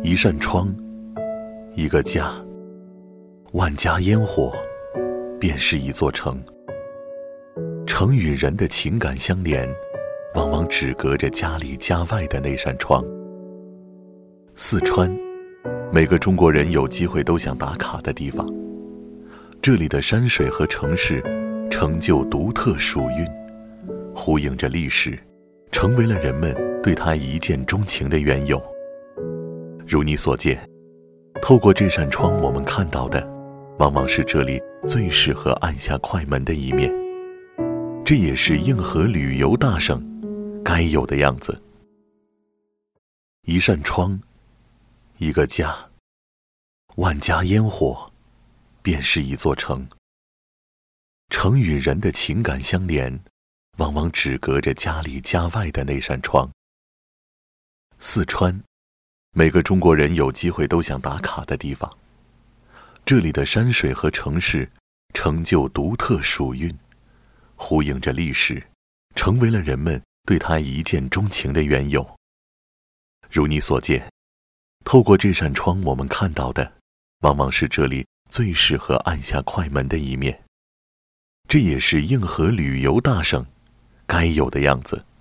一扇窗，一个家，万家烟火，便是一座城。城与人的情感相连，往往只隔着家里家外的那扇窗。四川，每个中国人有机会都想打卡的地方。这里的山水和城市成就独特属韵，呼应着历史，成为了人们对它一见钟情的缘由。如你所见，透过这扇窗我们看到的往往是这里最适合按下快门的一面，这也是硬核旅游大省该有的样子。一扇窗，一个家，万家烟火，便是一座城。城与人的情感相连，往往只隔着家里家外的那扇窗。四川，每个中国人有机会都想打卡的地方。这里的山水和城市成就独特属韵，呼应着历史，成为了人们对它一见钟情的缘由。如你所见，透过这扇窗我们看到的往往是这里最适合按下快门的一面，这也是硬核旅游大省该有的样子。